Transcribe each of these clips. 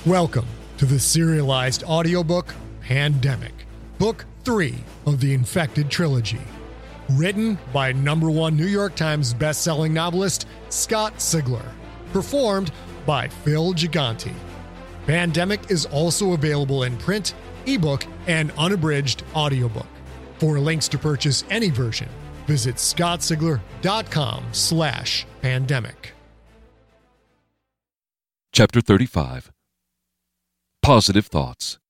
Welcome to the serialized audiobook Pandemic, Book 3 of the Infected Trilogy. Written by #1 New York Times bestselling novelist Scott Sigler. Performed by Phil Gigante. Pandemic is also available in print, ebook, and unabridged audiobook. For links to purchase any version, visit scottsigler.com/pandemic. Chapter 35. Positive Thoughts.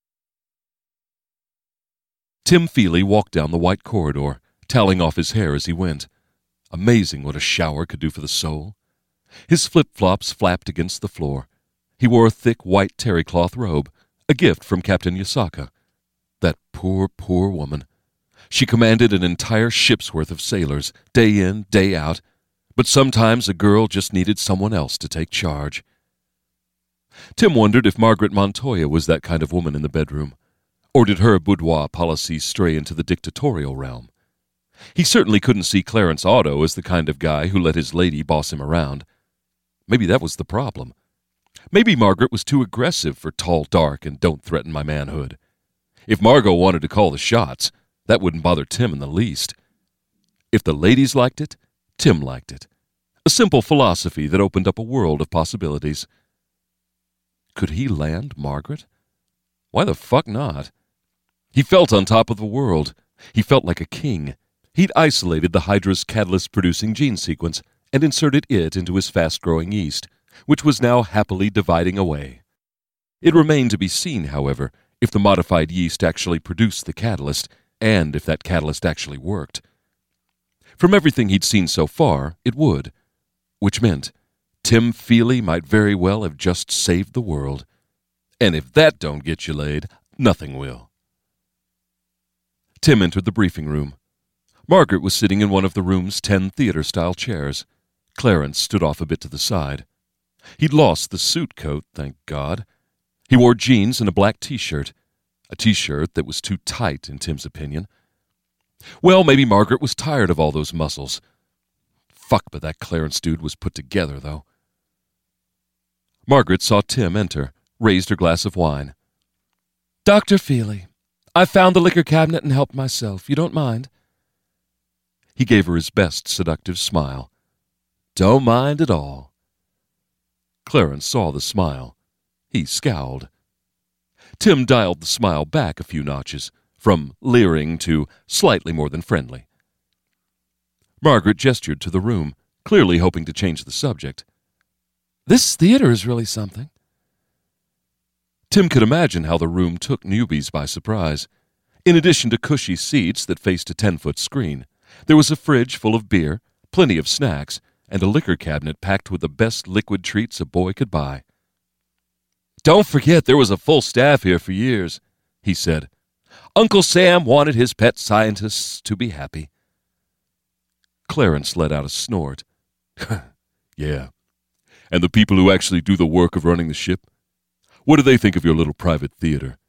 Tim Feely walked down the white corridor, toweling off his hair as he went. Amazing what a shower could do for the soul. His flip-flops flapped against the floor. He wore a thick white terry-cloth robe, a gift from Captain Yasaka. That poor, poor woman. She commanded an entire ship's worth of sailors, day in, day out, but sometimes a girl just needed someone else to take charge. Tim wondered if Margaret Montoya was that kind of woman in the bedroom, or did her boudoir policy stray into the dictatorial realm? He certainly couldn't see Clarence Otto as the kind of guy who let his lady boss him around. Maybe that was the problem. Maybe Margaret was too aggressive for tall, dark, and don't threaten my manhood. If Margot wanted to call the shots, that wouldn't bother Tim in the least. If the ladies liked it, Tim liked it. A simple philosophy that opened up a world of possibilities. Could he land Margaret? Why the fuck not? He felt on top of the world. He felt like a king. He'd isolated the Hydra's catalyst-producing gene sequence and inserted it into his fast-growing yeast, which was now happily dividing away. It remained to be seen, however, if the modified yeast actually produced the catalyst, and if that catalyst actually worked. From everything he'd seen so far, it would, which meant Tim Feely might very well have just saved the world. And if that don't get you laid, nothing will. Tim entered the briefing room. Margaret was sitting in one of the room's 10 theater-style chairs. Clarence stood off a bit to the side. He'd lost the suit coat, thank God. He wore jeans and a black T-shirt. A T-shirt that was too tight, in Tim's opinion. Well, maybe Margaret was tired of all those muscles. Fuck, but that Clarence dude was put together, though. Margaret saw Tim enter, raised her glass of wine. Dr. Feely, I found the liquor cabinet and helped myself. You don't mind? He gave her his best seductive smile. Don't mind at all. Clarence saw the smile. He scowled. Tim dialed the smile back a few notches, from leering to slightly more than friendly. Margaret gestured to the room, clearly hoping to change the subject. This theater is really something. Tim could imagine how the room took newbies by surprise. In addition to cushy seats that faced a 10-foot screen, there was a fridge full of beer, plenty of snacks, and a liquor cabinet packed with the best liquid treats a boy could buy. Don't forget there was a full staff here for years, he said. Uncle Sam wanted his pet scientists to be happy. Clarence let out a snort. Yeah. And the people who actually do the work of running the ship? What do they think of your little private theater?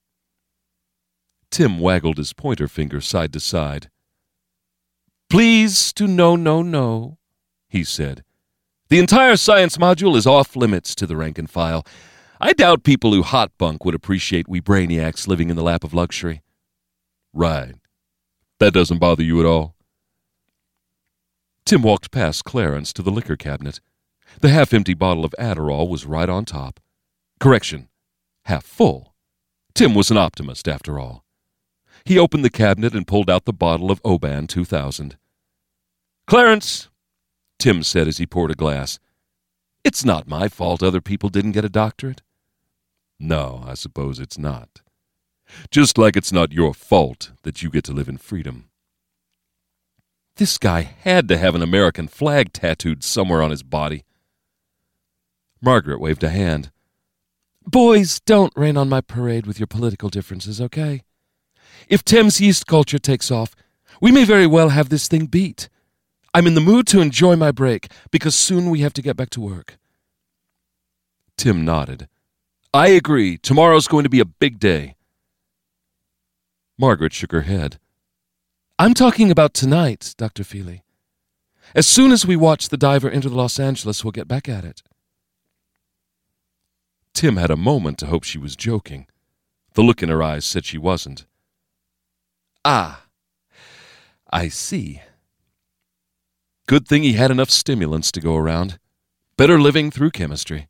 Tim waggled his pointer finger side to side. Please to no, he said. The entire science module is off limits to the rank and file. I doubt people who hot bunk would appreciate we brainiacs living in the lap of luxury. Right. That doesn't bother you at all? Tim walked past Clarence to the liquor cabinet. The half-empty bottle of Adderall was right on top. Correction, half full. Tim was an optimist, after all. He opened the cabinet and pulled out the bottle of Oban 2000. Clarence, Tim said as he poured a glass, it's not my fault other people didn't get a doctorate. No, I suppose it's not. Just like it's not your fault that you get to live in freedom. This guy had to have an American flag tattooed somewhere on his body. Margaret waved a hand. Boys, don't rain on my parade with your political differences, okay? If Tim's yeast culture takes off, we may very well have this thing beat. I'm in the mood to enjoy my break, because soon we have to get back to work. Tim nodded. I agree. Tomorrow's going to be a big day. Margaret shook her head. I'm talking about tonight, Dr. Feely. As soon as we watch the diver enter the Los Angeles, we'll get back at it. Tim had a moment to hope she was joking. The look in her eyes said she wasn't. "Ah, I see." Good thing he had enough stimulants to go around. Better living through chemistry.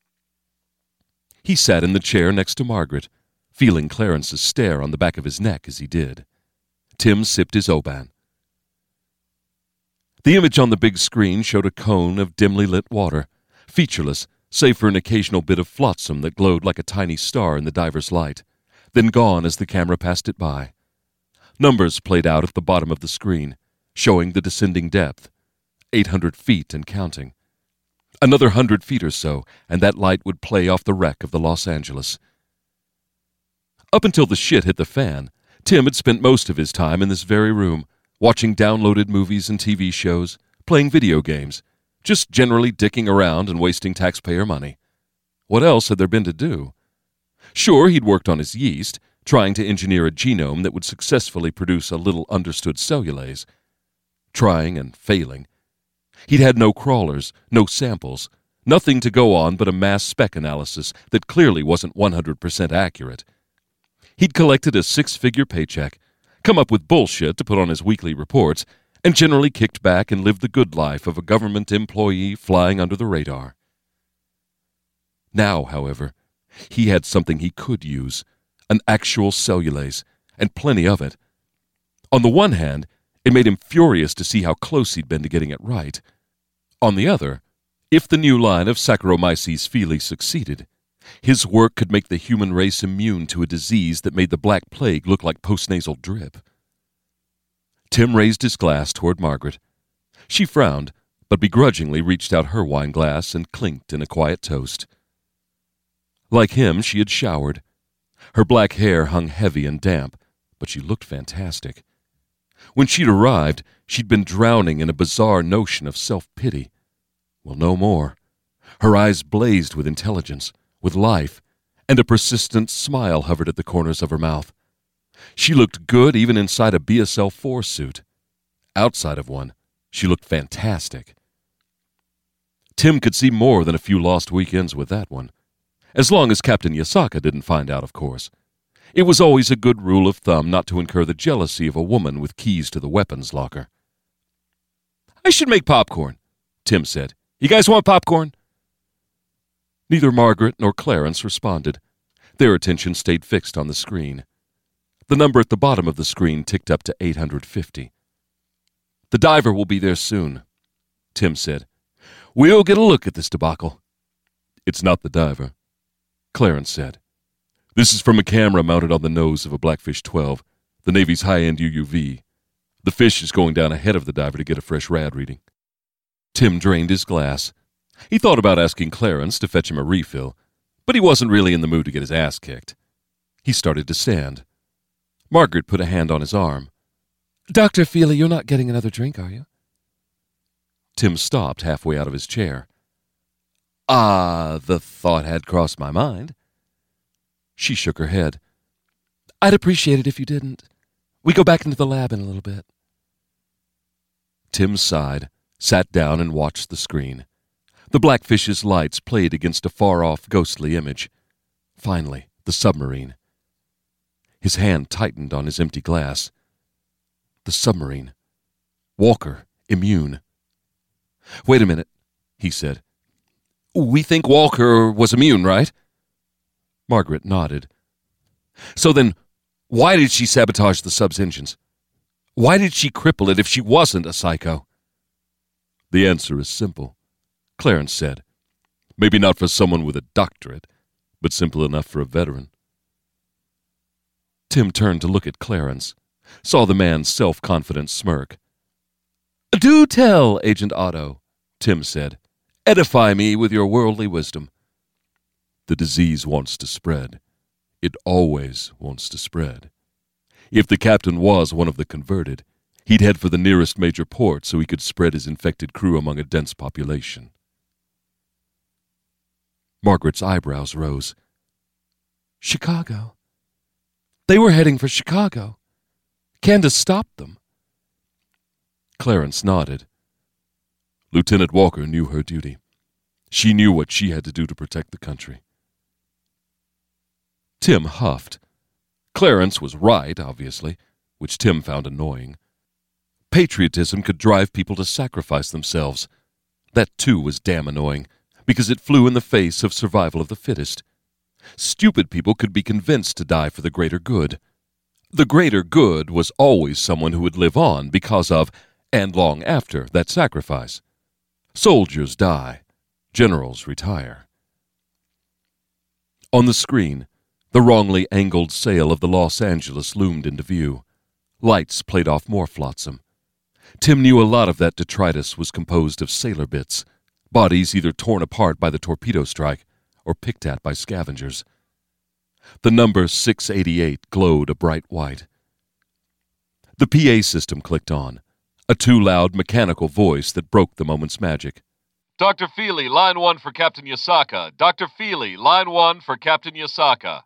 He sat in the chair next to Margaret, feeling Clarence's stare on the back of his neck as he did. Tim sipped his Oban. The image on the big screen showed a cone of dimly lit water, featureless save for an occasional bit of flotsam that glowed like a tiny star in the diver's light, then gone as the camera passed it by. Numbers played out at the bottom of the screen, showing the descending depth, 800 feet and counting. Another 100 feet or so, and that light would play off the wreck of the Los Angeles. Up until the shit hit the fan, Tim had spent most of his time in this very room, watching downloaded movies and TV shows, playing video games, just generally dicking around and wasting taxpayer money. What else had there been to do? Sure, he'd worked on his yeast, trying to engineer a genome that would successfully produce a little understood cellulase. Trying and failing. He'd had no crawlers, no samples, nothing to go on but a mass spec analysis that clearly wasn't 100% accurate. He'd collected a 6-figure paycheck, come up with bullshit to put on his weekly reports, and generally kicked back and lived the good life of a government employee flying under the radar. Now, however, he had something he could use, an actual cellulase, and plenty of it. On the one hand, it made him furious to see how close he'd been to getting it right. On the other, if the new line of Saccharomyces feli succeeded, his work could make the human race immune to a disease that made the Black Plague look like postnasal drip. Tim raised his glass toward Margaret. She frowned, but begrudgingly reached out her wine glass and clinked in a quiet toast. Like him, she had showered. Her black hair hung heavy and damp, but she looked fantastic. When she'd arrived, she'd been drowning in a bizarre notion of self-pity. Well, no more. Her eyes blazed with intelligence, with life, and a persistent smile hovered at the corners of her mouth. She looked good even inside a BSL-4 suit. Outside of one, she looked fantastic. Tim could see more than a few lost weekends with that one. As long as Captain Yasaka didn't find out, of course. It was always a good rule of thumb not to incur the jealousy of a woman with keys to the weapons locker. "I should make popcorn," Tim said. "You guys want popcorn?" Neither Margaret nor Clarence responded. Their attention stayed fixed on the screen. The number at the bottom of the screen ticked up to 850. "The diver will be there soon," Tim said. "We'll get a look at this debacle." "It's not the diver," Clarence said. "This is from a camera mounted on the nose of a Blackfish 12, the Navy's high-end UUV. The fish is going down ahead of the diver to get a fresh rad reading." Tim drained his glass. He thought about asking Clarence to fetch him a refill, but he wasn't really in the mood to get his ass kicked. He started to stand. Margaret put a hand on his arm. "Dr. Feli, you're not getting another drink, are you?" Tim stopped halfway out of his chair. The thought had crossed my mind." She shook her head. "I'd appreciate it if you didn't. We go back into the lab in a little bit." Tim sighed, sat down and watched the screen. The Blackfish's lights played against a far-off ghostly image. Finally, the submarine. His hand tightened on his empty glass. The submarine. Walker, immune. "Wait a minute," he said. "We think Walker was immune, right?" Margaret nodded. "So then, why did she sabotage the sub's engines? Why did she cripple it if she wasn't a psycho?" "The answer is simple," Clarence said. "Maybe not for someone with a doctorate, but simple enough for a veteran." Tim turned to look at Clarence, saw the man's self-confident smirk. "Do tell, Agent Otto," Tim said. "Edify me with your worldly wisdom." "The disease wants to spread. It always wants to spread. If the captain was one of the converted, he'd head for the nearest major port so he could spread his infected crew among a dense population." Margaret's eyebrows rose. "Chicago. They were heading for Chicago. Candace stopped them." Clarence nodded. "Lieutenant Walker knew her duty. She knew what she had to do to protect the country. Tim huffed. Clarence was right, obviously, which Tim found annoying. Patriotism could drive people to sacrifice themselves. That, too, was damn annoying, because it flew in the face of survival of the fittest. Stupid people could be convinced to die for the greater good. The greater good was always someone who would live on because of, and long after, that sacrifice. Soldiers die. Generals retire. On the screen, the wrongly angled sail of the Los Angeles loomed into view. Lights played off more flotsam. Tim knew a lot of that detritus was composed of sailor bits, bodies either torn apart by the torpedo strike or picked at by scavengers. The number 688 glowed a bright white. The PA system clicked on, a too-loud mechanical voice that broke the moment's magic. Dr. Feely, line 1 for Captain Yasaka. Dr. Feely, line 1 for Captain Yasaka.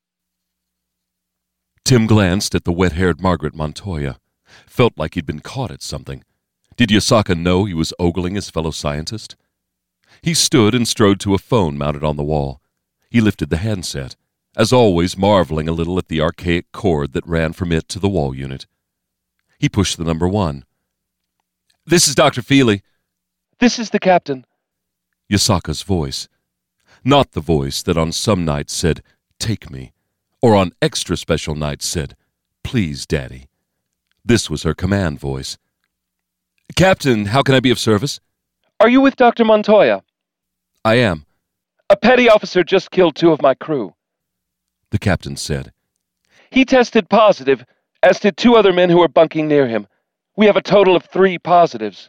Tim glanced at the wet-haired Margaret Montoya, felt like he'd been caught at something. Did Yasaka know he was ogling his fellow scientist? He stood and strode to a phone mounted on the wall. He lifted the handset, as always marveling a little at the archaic cord that ran from it to the wall unit. He pushed the number 1. "This is Dr. Feely." This is the captain. Yasaka's voice. Not the voice that on some nights said, "Take me," or on extra special nights said, "Please, Daddy." This was her command voice. "Captain, how can I be of service?" Are you with Dr. Montoya? "I am," A petty officer just killed 2 of my crew. the captain said. He tested positive, as did 2 other men who were bunking near him. We have a total of 3 positives.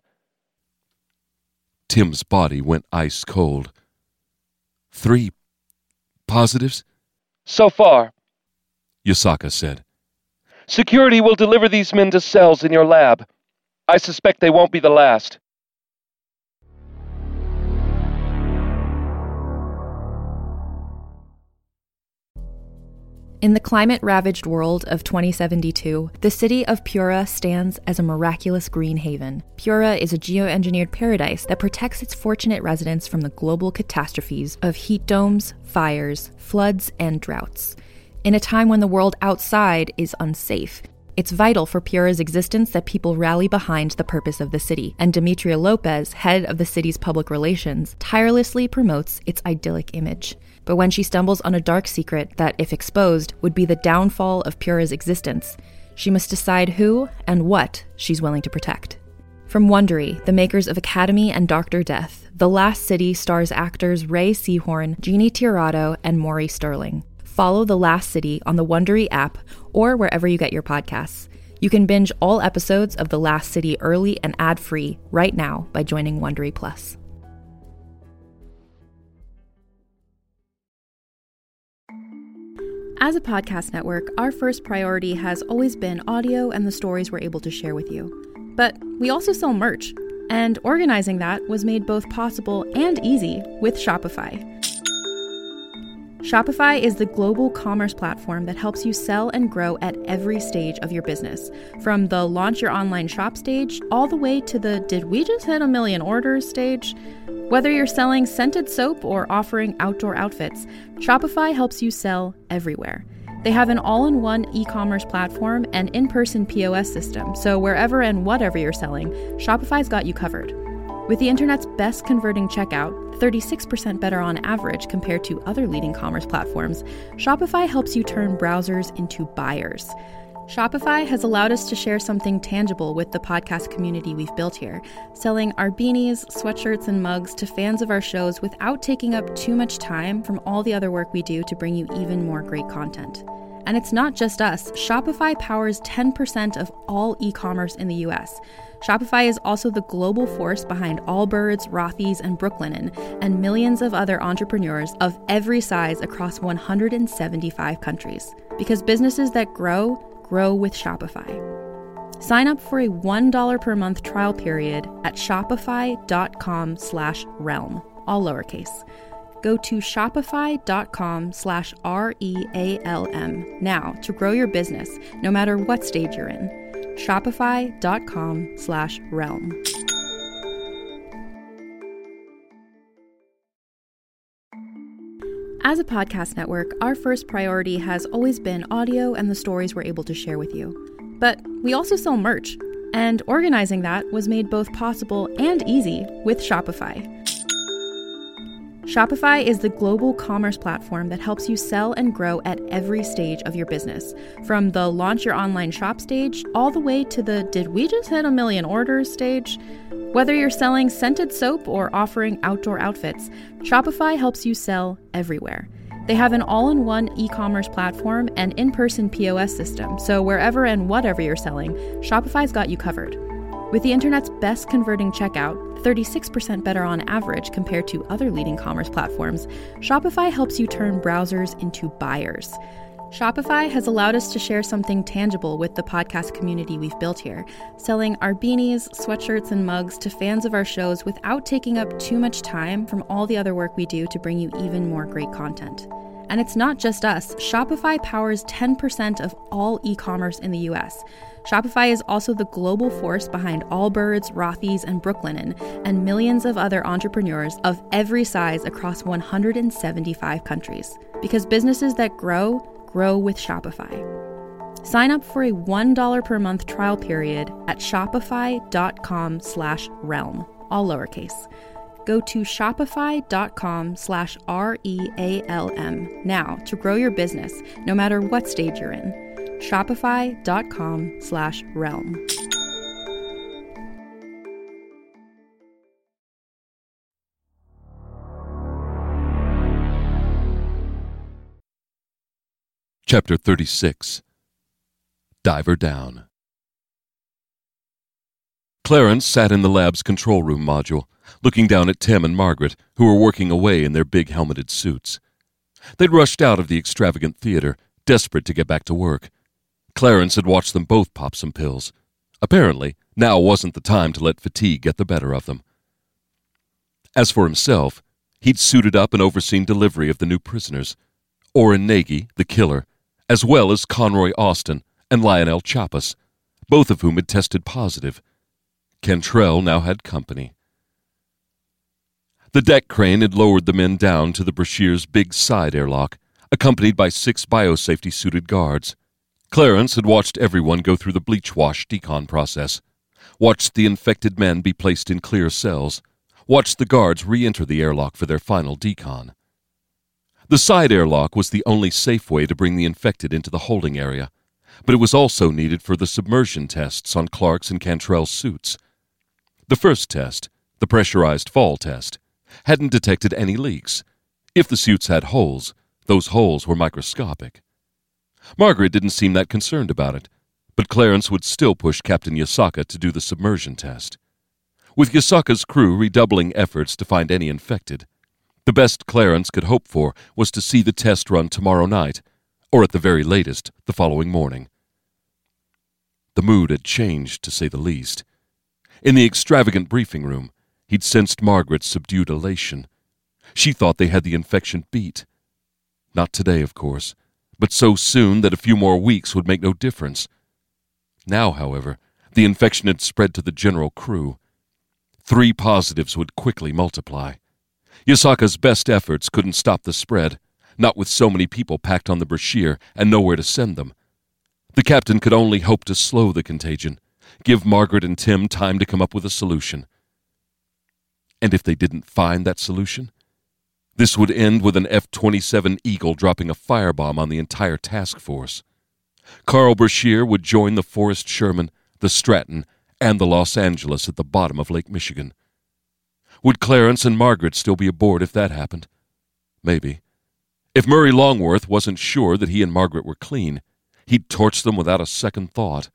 Tim's body went ice cold. 3 positives? So far. Yasaka said. Security will deliver these men to cells in your lab. I suspect they won't be the last. In the climate-ravaged world of 2072, the city of Pura stands as a miraculous green haven. Pura is a geoengineered paradise that protects its fortunate residents from the global catastrophes of heat domes, fires, floods, and droughts. In a time when the world outside is unsafe, it's vital for Pura's existence that people rally behind the purpose of the city, and Demetria Lopez, head of the city's public relations, tirelessly promotes its idyllic image. But when she stumbles on a dark secret that, if exposed, would be the downfall of Pura's existence, she must decide who and what she's willing to protect. From Wondery, the makers of Academy and Dr. Death, The Last City stars actors Ray Seahorn, Jeannie Tirado, and Maury Sterling. Follow The Last City on the Wondery app or wherever you get your podcasts. You can binge all episodes of The Last City early and ad-free right now by joining Wondery Plus. As a podcast network, our first priority has always been audio and the stories we're able to share with you. But we also sell merch, and organizing that was made both possible and easy with Shopify. Shopify is the global commerce platform that helps you sell and grow at every stage of your business, from the launch your online shop stage all the way to the did we just hit 1 million orders stage. Whether you're selling scented soap or offering outdoor outfits, Shopify helps you sell everywhere. They have an all-in-one e-commerce platform and in-person POS system, so wherever and whatever you're selling, Shopify's got you covered. With the internet's best converting checkout, 36% better on average compared to other leading commerce platforms, Shopify helps you turn browsers into buyers. Shopify has allowed us to share something tangible with the podcast community we've built here, selling our beanies, sweatshirts, and mugs to fans of our shows without taking up too much time from all the other work we do to bring you even more great content. And it's not just us. Shopify powers 10% of all e-commerce in the US. Shopify is also the global force behind Allbirds, Rothy's, and Brooklinen, and millions of other entrepreneurs of every size across 175 countries. Because businesses that grow with Shopify. Sign up for a $1 per month trial period at shopify.com/realm, all lowercase. Go to shopify.com/REALM now to grow your business, no matter what stage you're in. Shopify.com/realm. As a podcast network, our first priority has always been audio and the stories we're able to share with you. But we also sell merch, and organizing that was made both possible and easy with Shopify. Shopify is the global commerce platform that helps you sell and grow at every stage of your business. From the launch your online shop stage, all the way to the did we just hit a million orders stage. Whether you're selling scented soap or offering outdoor outfits, Shopify helps you sell everywhere. They have an all-in-one e-commerce platform and in-person POS system, so wherever and whatever you're selling, Shopify's got you covered. With the internet's best converting checkout, 36% better on average compared to other leading commerce platforms, Shopify helps you turn browsers into buyers. Shopify has allowed us to share something tangible with the podcast community we've built here, selling our beanies, sweatshirts, and mugs to fans of our shows without taking up too much time from all the other work we do to bring you even more great content. And it's not just us. Shopify powers 10% of all e-commerce in the US. Shopify is also the global force behind Allbirds, Rothy's, and Brooklinen, and millions of other entrepreneurs of every size across 175 countries. Because businesses that grow with Shopify. Sign up for a $1 per month trial period at shopify.com/realm, all lowercase. Go to shopify.com/REALM now to grow your business, no matter what stage you're in. Shopify.com/realm. Chapter 36. Diver Down. Clarence sat in the lab's control room module, looking down at Tim and Margaret, who were working away in their big helmeted suits. They'd rushed out of the extravagant theater, desperate to get back to work. Clarence had watched them both pop some pills. Apparently, now wasn't the time to let fatigue get the better of them. As for himself, he'd suited up and overseen delivery of the new prisoners, Oren Nagy, the killer, as well as Conroy Austin and Lionel Chappas, both of whom had tested positive. Cantrell now had company. The deck crane had lowered the men down to the Brashear's big side airlock, accompanied by 6 biosafety-suited guards. Clarence had watched everyone go through the bleach wash decon process, watched the infected men be placed in clear cells, watched the guards re-enter the airlock for their final decon. The side airlock was the only safe way to bring the infected into the holding area, but it was also needed for the submersion tests on Clark's and Cantrell's suits. The first test, the pressurized fall test, hadn't detected any leaks. If the suits had holes, those holes were microscopic. Margaret didn't seem that concerned about it, but Clarence would still push Captain Yasaka to do the submersion test. With Yasaka's crew redoubling efforts to find any infected, the best Clarence could hope for was to see the test run tomorrow night, or at the very latest, the following morning. The mood had changed, to say the least. In the extravagant briefing room, he'd sensed Margaret's subdued elation. She thought they had the infection beat. Not today, of course, but so soon that a few more weeks would make no difference. Now, however, the infection had spread to the general crew. 3 positives would quickly multiply. Yasaka's best efforts couldn't stop the spread, not with so many people packed on the Brashear and nowhere to send them. The captain could only hope to slow the contagion, give Margaret and Tim time to come up with a solution. And if they didn't find that solution, this would end with an F-27 Eagle dropping a firebomb on the entire task force. Carl Brashear would join the Forrest Sherman, the Stratton, and the Los Angeles at the bottom of Lake Michigan. Would Clarence and Margaret still be aboard if that happened? Maybe. If Murray Longworth wasn't sure that he and Margaret were clean, he'd torch them without a second thought.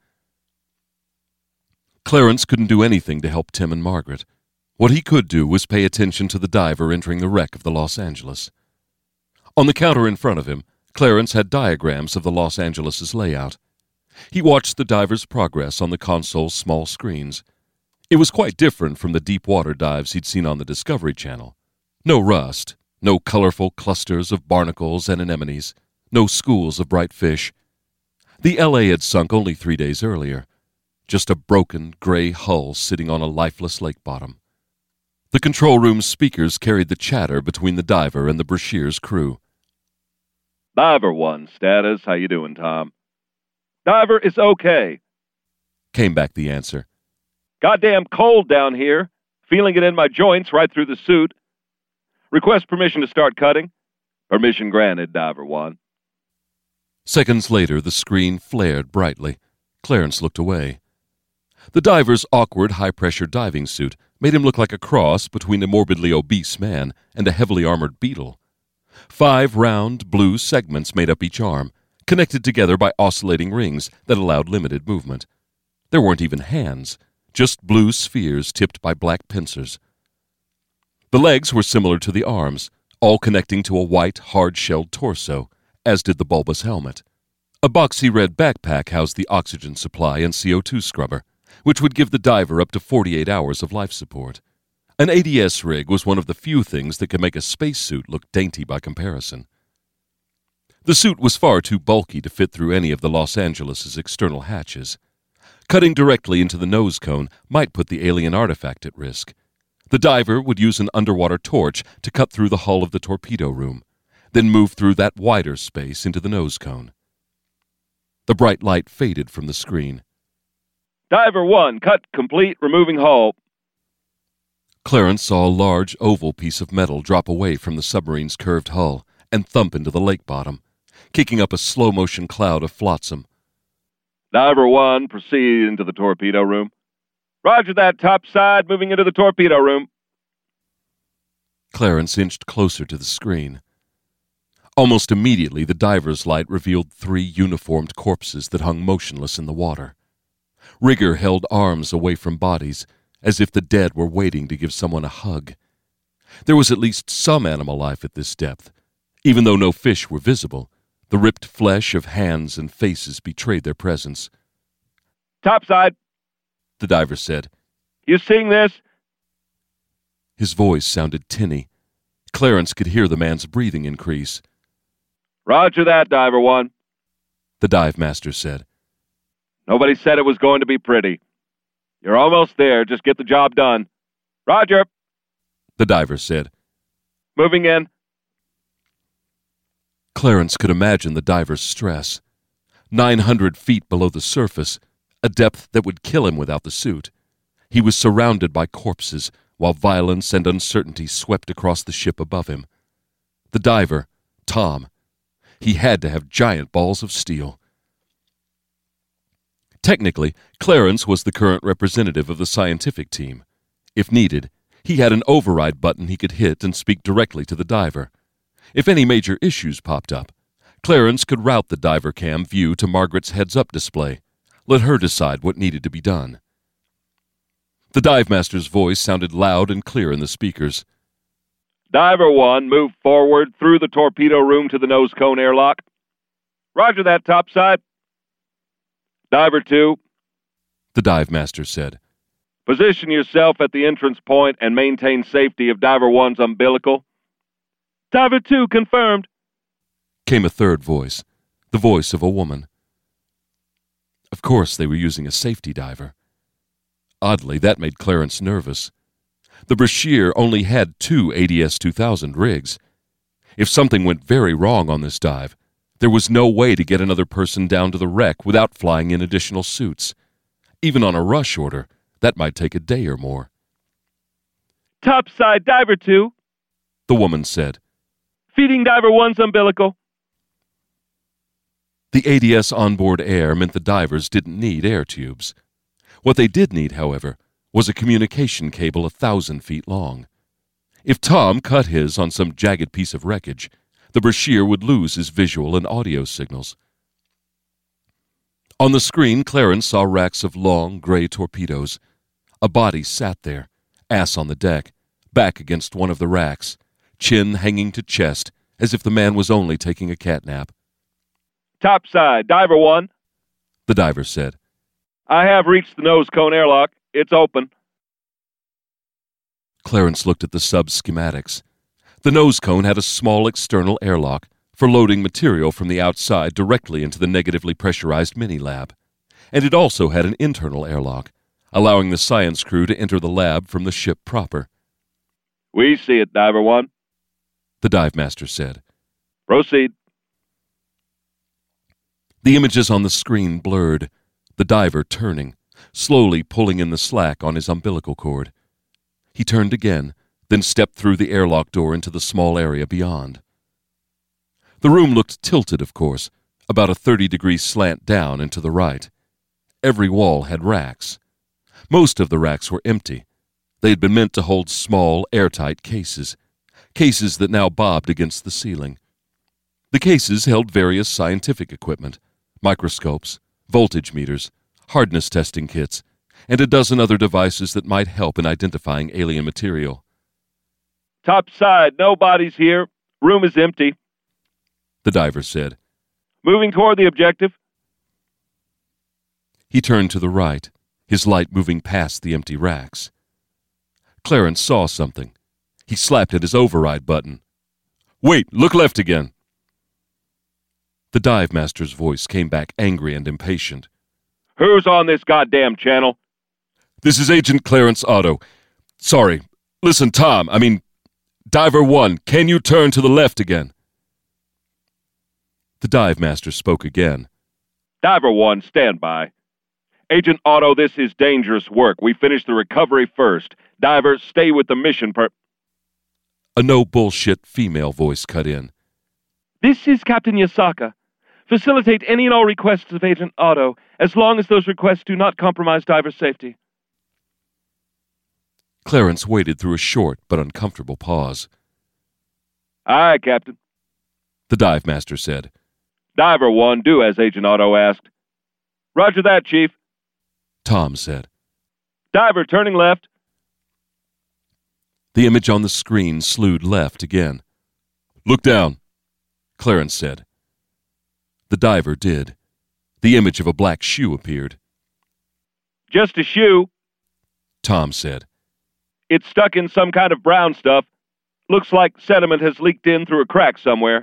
Clarence couldn't do anything to help Tim and Margaret. What he could do was pay attention to the diver entering the wreck of the Los Angeles. On the counter in front of him, Clarence had diagrams of the Los Angeles's layout. He watched the diver's progress on the console's small screens. It was quite different from the deep-water dives he'd seen on the Discovery Channel. No rust, no colorful clusters of barnacles and anemones, no schools of bright fish. The L.A. had sunk only 3 days earlier. Just a broken, gray hull sitting on a lifeless lake bottom. The control room's speakers carried the chatter between the diver and the Brashear's crew, Diver 1, status. How you doing, Tom? Diver, it's okay. Came back the answer. Goddamn cold down here. Feeling it in my joints right through the suit. Request permission to start cutting. Permission granted, Diver 1. Seconds later, the screen flared brightly. Clarence looked away. The diver's awkward, high-pressure diving suit made him look like a cross between a morbidly obese man and a heavily armored beetle. 5 round, blue segments made up each arm, connected together by oscillating rings that allowed limited movement. There weren't even hands, just blue spheres tipped by black pincers. The legs were similar to the arms, all connecting to a white, hard-shelled torso, as did the bulbous helmet. A boxy red backpack housed the oxygen supply and CO2 scrubber, which would give the diver up to 48 hours of life support. An ADS rig was one of the few things that could make a spacesuit look dainty by comparison. The suit was far too bulky to fit through any of the Los Angeles' external hatches. Cutting directly into the nose cone might put the alien artifact at risk. The diver would use an underwater torch to cut through the hull of the torpedo room, then move through that wider space into the nose cone. The bright light faded from the screen. Diver 1, cut complete, removing hull. Clarence saw a large, oval piece of metal drop away from the submarine's curved hull and thump into the lake bottom, kicking up a slow-motion cloud of flotsam. Diver 1, proceed into the torpedo room. Roger that, top side, moving into the torpedo room. Clarence inched closer to the screen. Almost immediately, the diver's light revealed 3 uniformed corpses that hung motionless in the water. Rigger held arms away from bodies, as if the dead were waiting to give someone a hug. There was at least some animal life at this depth. Even though no fish were visible, the ripped flesh of hands and faces betrayed their presence. Topside, the diver said. You seeing this? His voice sounded tinny. Clarence could hear the man's breathing increase. Roger that, Diver 1, the dive master said. Nobody said it was going to be pretty. You're almost there. Just get the job done. Roger, the diver said. Moving in. Clarence could imagine the diver's stress. 900 feet below the surface, a depth that would kill him without the suit. He was surrounded by corpses, while violence and uncertainty swept across the ship above him. The diver, Tom, he had to have giant balls of steel. Technically, Clarence was the current representative of the scientific team. If needed, he had an override button he could hit and speak directly to the diver. If any major issues popped up, Clarence could route the diver cam view to Margaret's heads-up display. Let her decide what needed to be done. The dive master's voice sounded loud and clear in the speakers. Diver 1, move forward through the torpedo room to the nose cone airlock. Roger that, topside. Diver 2, the dive master said. Position yourself at the entrance point and maintain safety of Diver 1's umbilical. Diver 2, confirmed. Came a third voice, the voice of a woman. Of course they were using a safety diver. Oddly, that made Clarence nervous. The Brashear only had 2 ADS-2000 rigs. If something went very wrong on this dive, there was no way to get another person down to the wreck without flying in additional suits. Even on a rush order, that might take a day or more. Topside, Diver 2, the woman said. Feeding Diver 1's umbilical. The ADS onboard air meant the divers didn't need air tubes. What they did need, however, was a communication cable 1,000 feet long. If Tom cut his on some jagged piece of wreckage, the Brashear would lose his visual and audio signals. On the screen, Clarence saw racks of long, gray torpedoes. A body sat there, ass on the deck, back against one of the racks, chin hanging to chest, as if the man was only taking a catnap. Topside, Diver 1, the diver said. I have reached the nose cone airlock. It's open. Clarence looked at the sub schematics. The nose cone had a small external airlock for loading material from the outside directly into the negatively pressurized mini-lab. And it also had an internal airlock, allowing the science crew to enter the lab from the ship proper. We see it, Diver 1, the dive master said. Proceed. The images on the screen blurred, the diver turning, slowly pulling in the slack on his umbilical cord. He turned again, then stepped through the airlock door into the small area beyond. The room looked tilted, of course, about a 30-degree slant down and to the right. Every wall had racks. Most of the racks were empty. They had been meant to hold small, airtight cases that now bobbed against the ceiling. The cases held various scientific equipment, microscopes, voltage meters, hardness testing kits, and a dozen other devices that might help in identifying alien material. Top side, no bodies here. Room is empty, the diver said. Moving toward the objective. He turned to the right, his light moving past the empty racks. Clarence saw something. He slapped at his override button. "Wait, look left again." The dive master's voice came back angry and impatient. Who's on this goddamn channel? "This is Agent Clarence Otto. Sorry. Listen, Diver 1, can you turn to the left again?" The dive master spoke again. Diver 1, stand by. Agent Otto, this is dangerous work. We finish the recovery first. Diver, stay with the mission A no-bullshit female voice cut in. This is Captain Yasaka. Facilitate any and all requests of Agent Otto, as long as those requests do not compromise diver safety. Clarence waited through a short but uncomfortable pause. Aye, Captain, the dive master said. Diver 1, do as Agent Otto asked. Roger that, Chief, Tom said. Diver, turning left. The image on the screen slewed left again. Look down, Clarence said. The diver did. The image of a black shoe appeared. Just a shoe, Tom said. It's stuck in some kind of brown stuff. Looks like sediment has leaked in through a crack somewhere.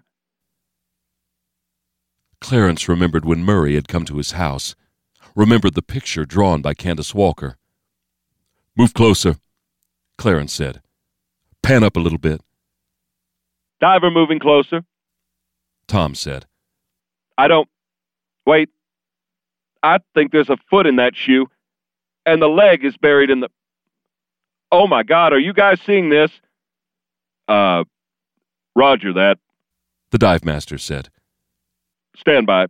Clarence remembered when Murray had come to his house, remembered the picture drawn by Candace Walker. Move closer, Clarence said. Pan up a little bit. Diver moving closer, Tom said. Wait. I think there's a foot in that shoe, and the leg is buried in the... Oh my God, are you guys seeing this? Roger that, the dive master said. Stand by.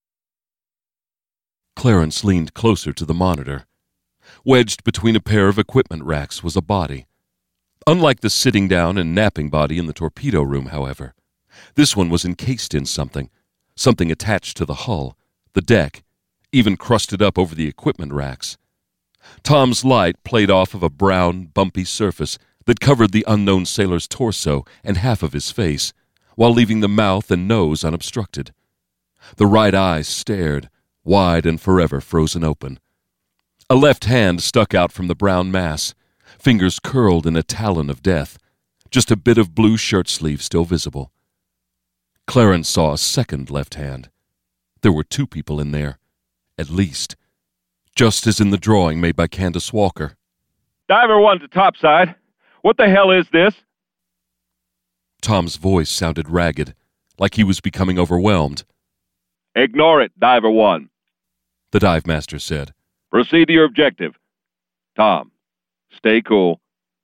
Clarence leaned closer to the monitor. Wedged between a pair of equipment racks was a body. Unlike the sitting down and napping body in the torpedo room, however, this one was encased in something attached to the hull, the deck, even crusted up over the equipment racks. Tom's light played off of a brown, bumpy surface that covered the unknown sailor's torso and half of his face, while leaving the mouth and nose unobstructed. The right eye stared, wide and forever frozen open. A left hand stuck out from the brown mass, fingers curled in a talon of death, just a bit of blue shirt sleeve still visible. Clarence saw a second left hand. There were two people in there, at least, just as in the drawing made by Candace Walker. Diver 1 to topside. What the hell is this? Tom's voice sounded ragged, like he was becoming overwhelmed. Ignore it, Diver 1, the dive master said. Proceed to your objective. Tom, stay cool.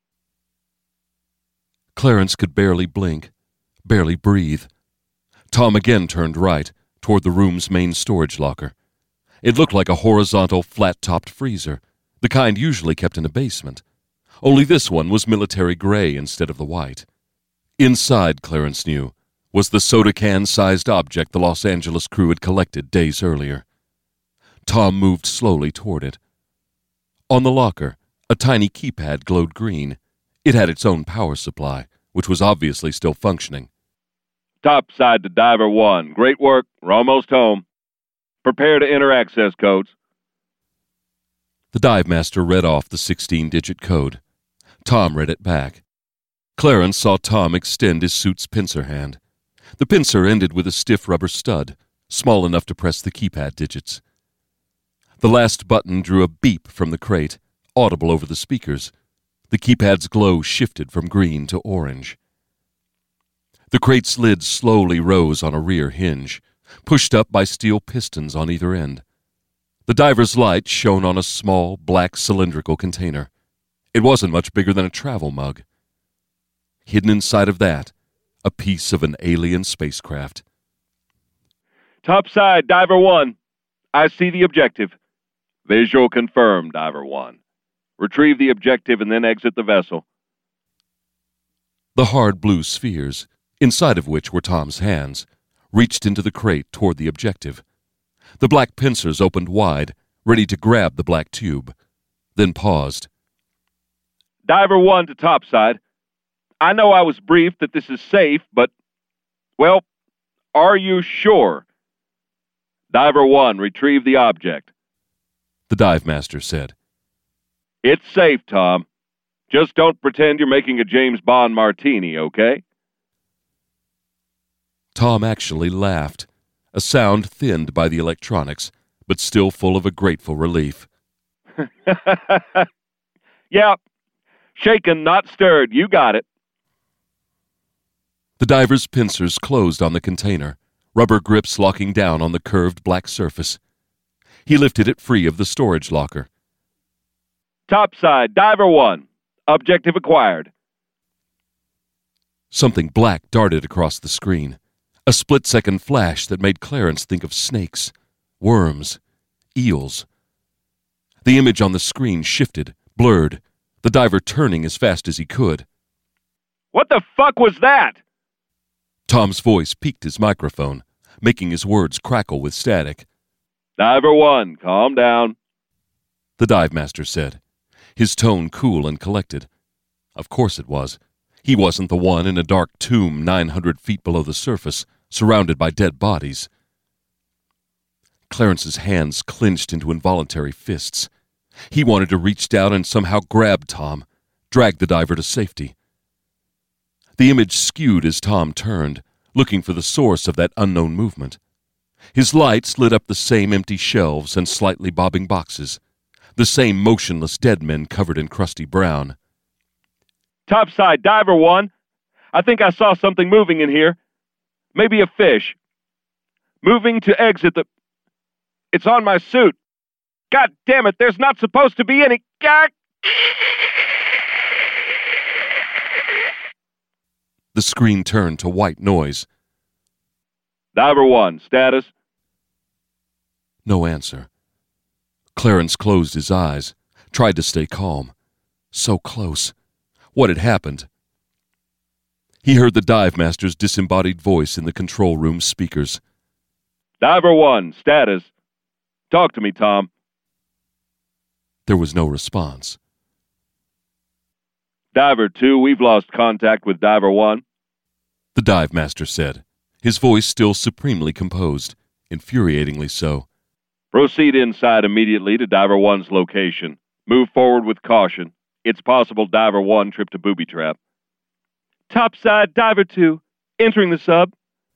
Clarence could barely blink, barely breathe. Tom again turned right, toward the room's main storage locker. It looked like a horizontal, flat-topped freezer, the kind usually kept in a basement. Only this one was military gray instead of the white. Inside, Clarence knew, was the soda can-sized object the Los Angeles crew had collected days earlier. Tom moved slowly toward it. On the locker, a tiny keypad glowed green. It had its own power supply, which was obviously still functioning. Topside to Diver 1. Great work. We're almost home. Prepare to enter access codes. The dive master read off the 16-digit code. Tom read it back. Clarence saw Tom extend his suit's pincer hand. The pincer ended with a stiff rubber stud, small enough to press the keypad digits. The last button drew a beep from the crate, audible over the speakers. The keypad's glow shifted from green to orange. The crate's lid slowly rose on a rear hinge. pushed up by steel pistons on either end. The diver's light shone on a small, black cylindrical container. It wasn't much bigger than a travel mug. Hidden inside of that, a piece of an alien spacecraft. Topside, Diver 1. I see the objective. Visual confirmed, Diver 1. Retrieve the objective and then exit the vessel. The hard blue spheres, inside of which were Tom's hands, reached into the crate toward the objective. The black pincers opened wide, ready to grab the black tube, then paused. Diver 1 to Topside. I know I was briefed that this is safe, but, well, are you sure? Diver 1, retrieve the object. The dive master said. It's safe, Tom. Just don't pretend you're making a James Bond martini, okay? Tom actually laughed, a sound thinned by the electronics, but still full of a grateful relief. Yeah, shaken, not stirred. You got it. The diver's pincers closed on the container, rubber grips locking down on the curved black surface. He lifted it free of the storage locker. Topside, Diver 1. Objective acquired. Something black darted across the screen, a split-second flash that made Clarence think of snakes, worms, eels. The image on the screen shifted, blurred, the diver turning as fast as he could. What the fuck was that? Tom's voice peaked his microphone, making his words crackle with static. Diver 1, calm down. The dive master said, his tone cool and collected. Of course it was. He wasn't the one in a dark tomb 900 feet below the surface, surrounded by dead bodies. Clarence's hands clenched into involuntary fists. He wanted to reach down and somehow grab Tom, drag the diver to safety. The image skewed as Tom turned, looking for the source of that unknown movement. His lights lit up the same empty shelves and slightly bobbing boxes, the same motionless dead men covered in crusty brown. Topside, Diver 1. I think I saw something moving in here. Maybe a fish. Moving to exit the... It's on my suit. God damn it, there's not supposed to be any... God! The screen turned to white noise. Diver 1, status? No answer. Clarence closed his eyes, tried to stay calm. So close. What had happened? He heard the dive master's disembodied voice in the control room speakers. Diver 1, status. Talk to me, Tom. There was no response. Diver 2, we've lost contact with Diver 1. The dive master said, his voice still supremely composed, infuriatingly so. Proceed inside immediately to Diver 1's location. Move forward with caution. It's possible Diver 1 tripped a booby trap. Topside, Diver 2. Entering the sub.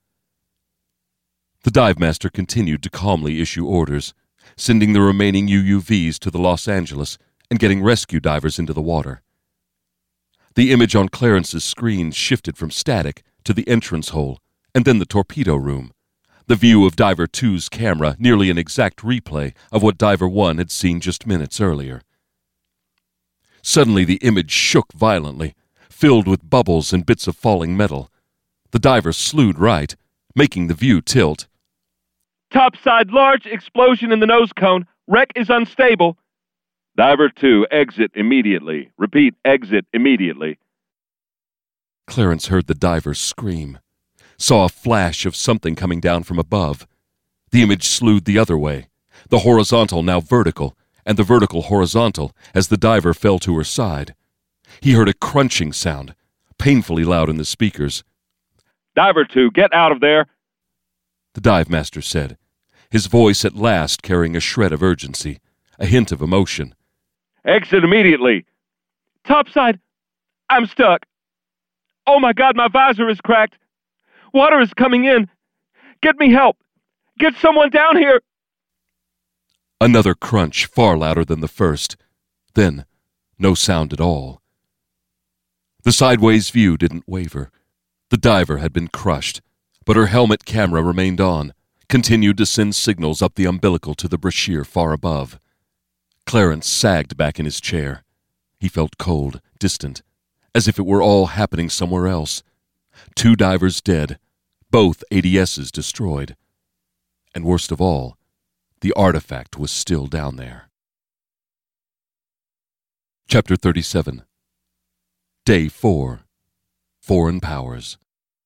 The dive master continued to calmly issue orders, sending the remaining UUVs to the Los Angeles and getting rescue divers into the water. The image on Clarence's screen shifted from static to the entrance hole and then the torpedo room, the view of Diver 2's camera nearly an exact replay of what Diver 1 had seen just minutes earlier. Suddenly the image shook violently, filled with bubbles and bits of falling metal. The diver slewed right, making the view tilt. Topside, large explosion in the nose cone. Wreck is unstable. Diver 2, exit immediately. Repeat, exit immediately. Clarence heard the diver scream, saw a flash of something coming down from above. The image slewed the other way, the horizontal now vertical, and the vertical horizontal as the diver fell to her side. He heard a crunching sound, painfully loud in the speakers. Diver 2, get out of there. The dive master said, his voice at last carrying a shred of urgency, a hint of emotion. Exit immediately. Topside, I'm stuck. Oh my God, my visor is cracked. Water is coming in. Get me help. Get someone down here. Another crunch far louder than the first. Then, no sound at all. The sideways view didn't waver. The diver had been crushed, but her helmet camera remained on, continued to send signals up the umbilical to the Brashear far above. Clarence sagged back in his chair. He felt cold, distant, as if it were all happening somewhere else. 2 divers dead, both ADSs destroyed. And worst of all, the artifact was still down there. Chapter 37. Day 4. Foreign Powers.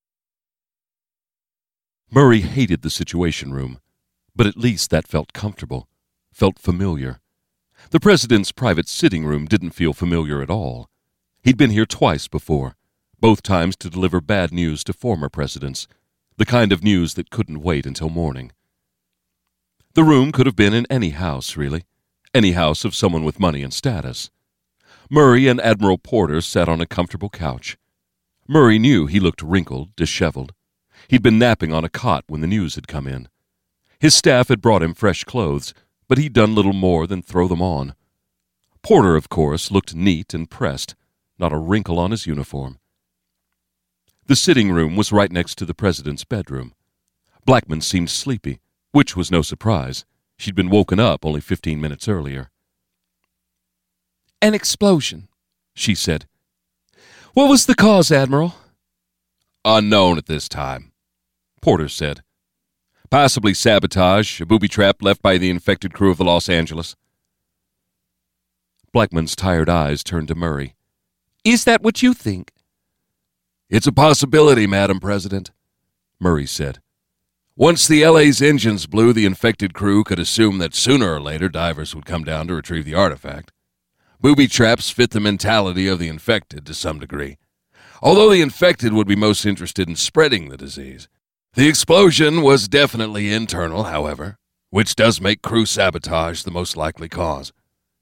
Murray hated the Situation Room, but at least that felt comfortable, felt familiar. The president's private sitting room didn't feel familiar at all. He'd been here twice before, both times to deliver bad news to former presidents, the kind of news that couldn't wait until morning. The room could have been in any house, really, any house of someone with money and status. Murray and Admiral Porter sat on a comfortable couch. Murray knew he looked wrinkled, disheveled. He'd been napping on a cot when the news had come in. His staff had brought him fresh clothes, but he'd done little more than throw them on. Porter, of course, looked neat and pressed, not a wrinkle on his uniform. The sitting room was right next to the president's bedroom. Blackman seemed sleepy, which was no surprise. She'd been woken up only 15 minutes earlier. "An explosion," she said. "What was the cause, Admiral?" "Unknown at this time," Porter said. "Possibly sabotage, a booby trap left by the infected crew of the Los Angeles." Blackman's tired eyes turned to Murray. "Is that what you think?" "It's a possibility, Madam President," Murray said. "Once the LA's engines blew, the infected crew could assume that sooner or later divers would come down to retrieve the artifact. Booby traps fit the mentality of the infected to some degree, although the infected would be most interested in spreading the disease. The explosion was definitely internal, however, which does make crew sabotage the most likely cause."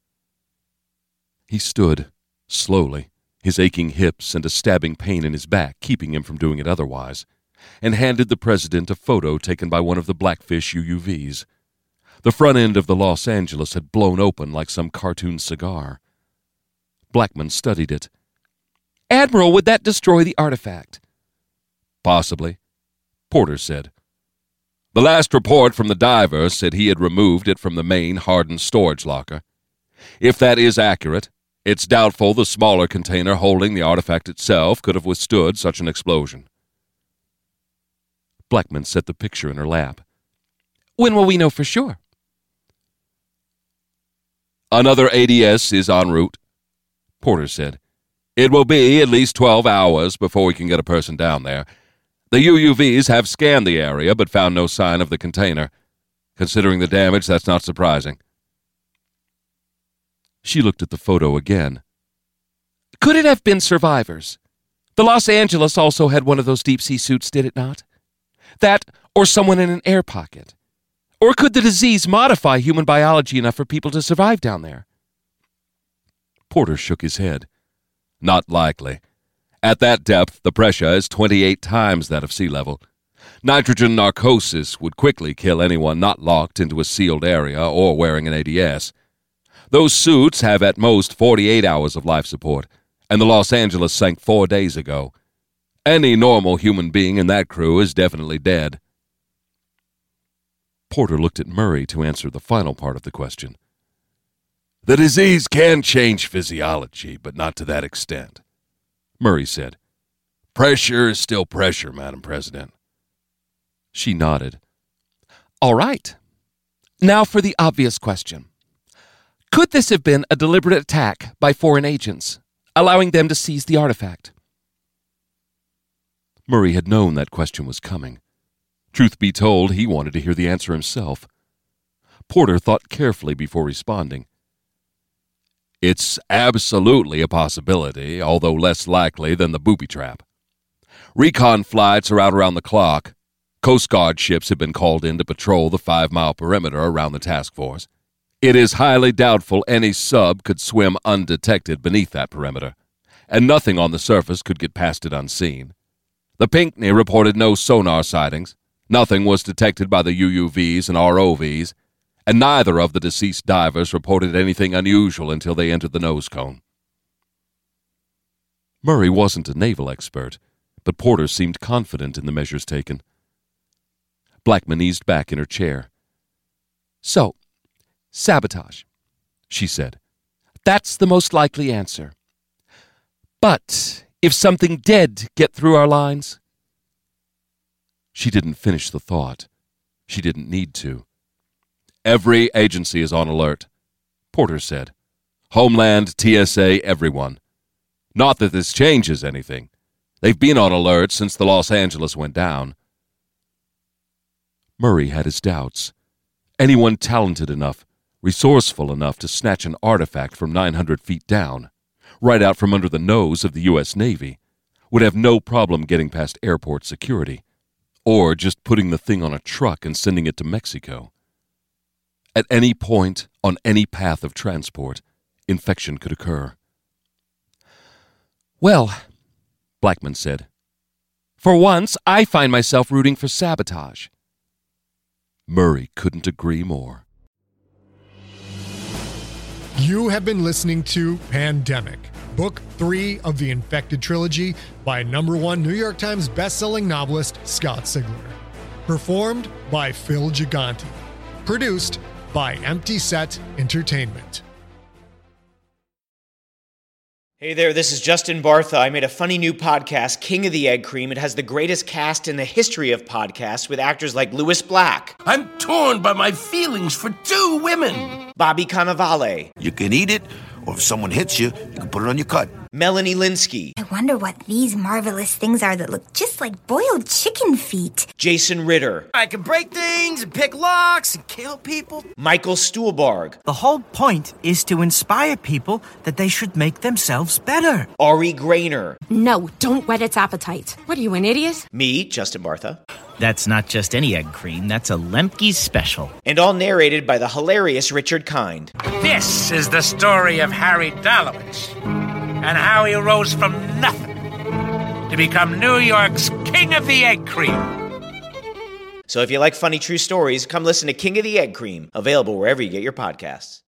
He stood, slowly, his aching hips and a stabbing pain in his back keeping him from doing it otherwise, and handed the president a photo taken by one of the Blackfish UUVs. The front end of the Los Angeles had blown open like some cartoon cigar. Blackman studied it. "Admiral, would that destroy the artifact?" "Possibly," Porter said. "The last report from the diver said he had removed it from the main hardened storage locker. If that is accurate, it's doubtful the smaller container holding the artifact itself could have withstood such an explosion." Blackman set the picture in her lap. "When will we know for sure?" "Another ADS is en route," Porter said. "It will be at least 12 hours before we can get a person down there. The UUVs have scanned the area but found no sign of the container. Considering the damage, that's not surprising." She looked at the photo again. "Could it have been survivors? The Los Angeles also had one of those deep-sea suits, did it not? That, or someone in an air pocket. Or could the disease modify human biology enough for people to survive down there?" Porter shook his head. "Not likely. At that depth, the pressure is 28 times that of sea level. Nitrogen narcosis would quickly kill anyone not locked into a sealed area or wearing an ADS. Those suits have at most 48 hours of life support, and the Los Angeles sank 4 days ago. Any normal human being in that crew is definitely dead." Porter looked at Murray to answer the final part of the question. "The disease can change physiology, but not to that extent," Murray said. "Pressure is still pressure, Madam President." She nodded. "All right. Now for the obvious question. Could this have been a deliberate attack by foreign agents, allowing them to seize the artifact?" Murray had known that question was coming. Truth be told, he wanted to hear the answer himself. Porter thought carefully before responding. "It's absolutely a possibility, although less likely than the booby trap. Recon flights are out around the clock. Coast Guard ships have been called in to patrol the 5-mile perimeter around the task force. It is highly doubtful any sub could swim undetected beneath that perimeter, and nothing on the surface could get past it unseen. The Pinckney reported no sonar sightings. Nothing was detected by the UUVs and ROVs, and neither of the deceased divers reported anything unusual until they entered the nose cone." Murray wasn't a naval expert, but Porter seemed confident in the measures taken. Blackman eased back in her chair. So, sabotage, she said. That's the most likely answer. But if something did get through our lines? She didn't finish the thought. She didn't need to. Every agency is on alert, Porter said. Homeland, TSA, everyone. Not that this changes anything. They've been on alert since the Los Angeles went down. Murray had his doubts. Anyone talented enough, resourceful enough to snatch an artifact from 900 feet down, right out from under the nose of the U.S. Navy, would have no problem getting past airport security, or just putting the thing on a truck and sending it to Mexico. At any point on any path of transport, infection could occur. Well, Blackman said, for once I find myself rooting for sabotage. Murray couldn't agree more. You have been listening to Pandemic, Book 3 of the Infected Trilogy by #1 New York Times bestselling novelist Scott Sigler. Performed by Phil Gigante. Produced by Empty Set Entertainment. Hey there, this is Justin Bartha. I made a funny new podcast, King of the Egg Cream. It has the greatest cast in the history of podcasts with actors like Louis Black. I'm torn by my feelings for two women. Bobby Cannavale. You can eat it, or if someone hits you, you can put it on your cut. Melanie Linsky. I wonder what these marvelous things are that look just like boiled chicken feet. Jason Ritter. I can break things and pick locks and kill people. Michael Stuhlbarg. The whole point is to inspire people that they should make themselves better. Ari Grainer. No, don't whet its appetite. What are you, an idiot? Me, Justin Bartha. That's not just any egg cream, that's a Lemke's special. And all narrated by the hilarious Richard Kind. This is the story of Harry Dalowitz and how he rose from nothing to become New York's King of the Egg Cream. So if you like funny true stories, come listen to King of the Egg Cream, available wherever you get your podcasts.